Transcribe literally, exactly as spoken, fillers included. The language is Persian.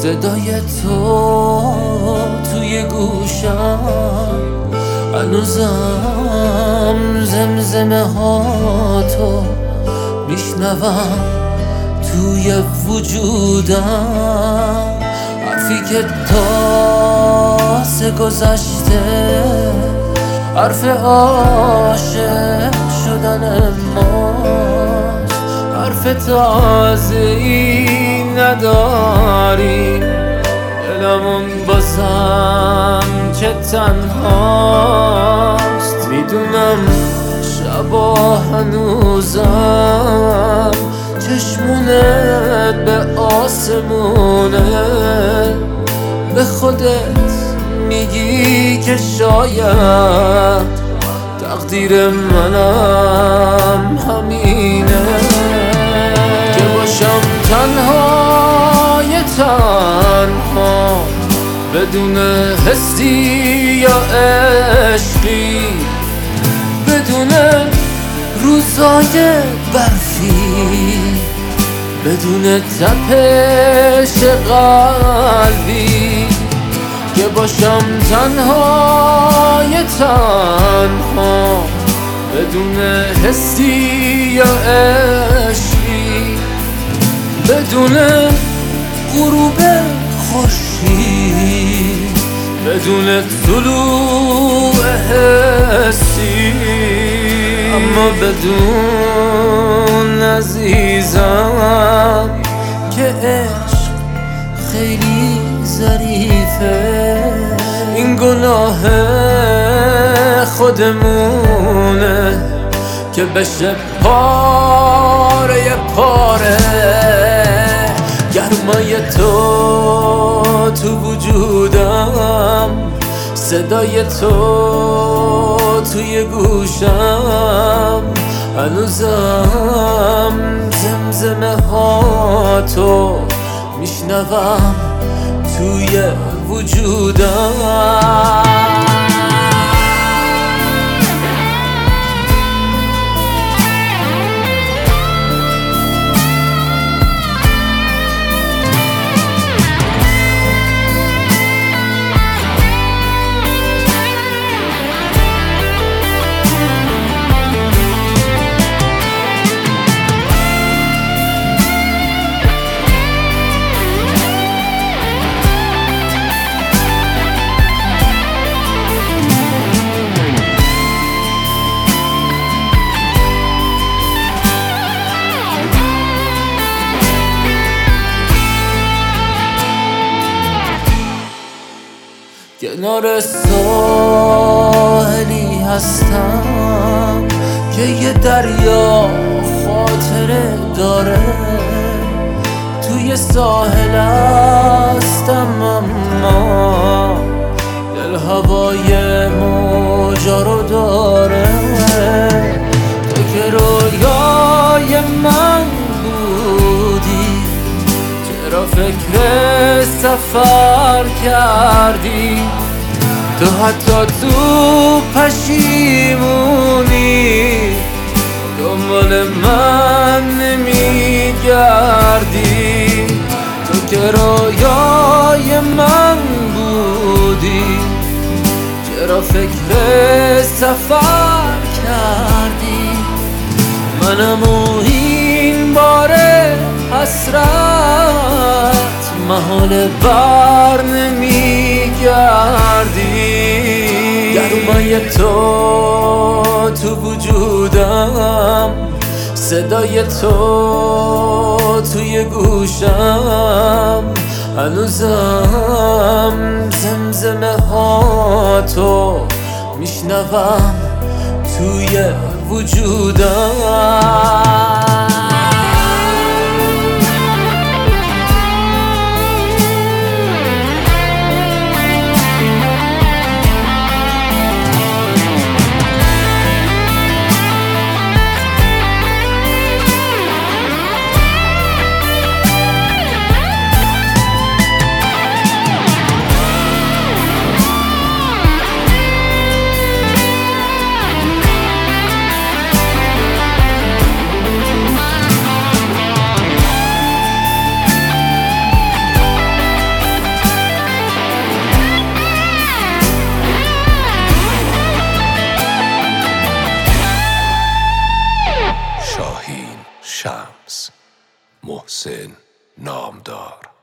صدای تو توی گوشم، هنوزم زمزمه ها تو میشنوم توی وجودم. حرفی که تازه گذشته، حرف عاشق شدن ماست. حرف تازه ای نداریم، دلمون بازم که تنهاست. میدونم شبا هنوزم چشمونت به آسمونه، به خودت میگی که شاید تقدیر منم همینه، که باشم تنهای تنها بدون حسی یا عشقی، بدون روزای برفی، بدون تپش قلبی. که باشم تنهای تنها بدون حسی یا عشقی، بدون غروب خورشید، بدون طلوع حسی. اما بدون عزیزم که عشق خیلی ظریفه، این گناه خودمونه که بشه پاره پاره. گرمای تو تو وجودم، صدای تو توی گوشم، هنوزم زمزمه ها تو میشنوم توی وجودم. کنار ساحلی هستم که یه دریا خاطره داره، توی ساحل هستم اما دل هوای موجا رو داره. تو که رویای من بودی، چرا فکر سفر کردی؟ تو حتی تو پشیمونی دنبال من نمیگردی. تو که رویای من بودی، چرا فکر سفر کردی؟ منم و این بار حسرت محال بر نمیگردی. گرمای تو تو وجودم، صدای تو توی گوشم، هنوزم زمزمه ها تو میشنوم توی وجودم. حسین نامدار.